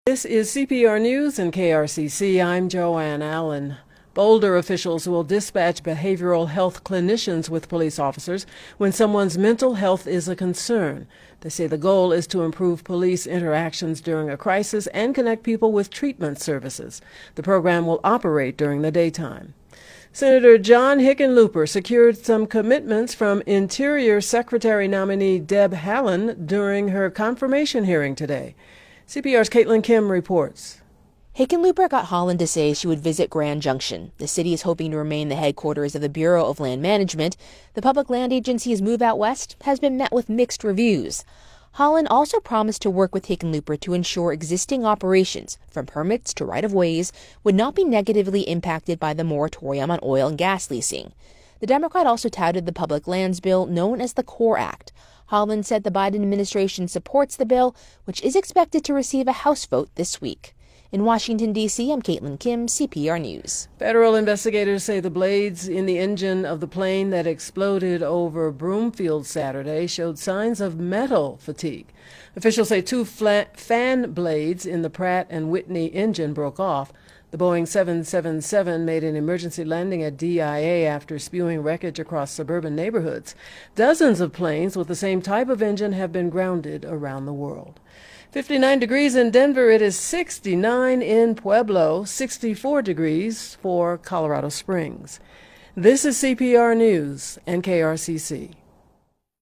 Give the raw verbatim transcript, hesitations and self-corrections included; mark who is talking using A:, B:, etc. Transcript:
A: This is C P R News and K R C C. I'm Joanne Allen. Boulder officials will dispatch behavioral health clinicians with police officers when someone's mental health is a concern. They say the goal is to improve police interactions during a crisis and connect people with treatment services. The program will operate during the daytime. Senator John Hickenlooper secured some commitments from Interior Secretary nominee Deb Haaland during her confirmation hearing today. C P R's Caitlin Kim reports.
B: Hickenlooper got Haaland to say she would visit Grand Junction. The city is hoping to remain the headquarters of the Bureau of Land Management. The Public Land Agency's move out west has been met with mixed reviews. Haaland also promised to work with Hickenlooper to ensure existing operations, from permits to right-of-ways, would not be negatively impacted by the moratorium on oil and gas leasing. The Democrat also touted the public lands bill known as the CORE Act. Haaland said the Biden administration supports the bill, which is expected to receive a House vote this week. In Washington, D C, I'm Caitlin Kim, C P R News.
A: Federal investigators say the blades in the engine of the plane that exploded over Broomfield Saturday showed signs of metal fatigue. Officials say two flat fan blades in the Pratt and Whitney engine broke off. The Boeing seven seven seven made an emergency landing at D I A after spewing wreckage across suburban neighborhoods. Dozens of planes with the same type of engine have been grounded around the world. fifty-nine degrees in Denver. It is sixty-nine in Pueblo, sixty-four degrees for Colorado Springs. This is C P R News and K R C C.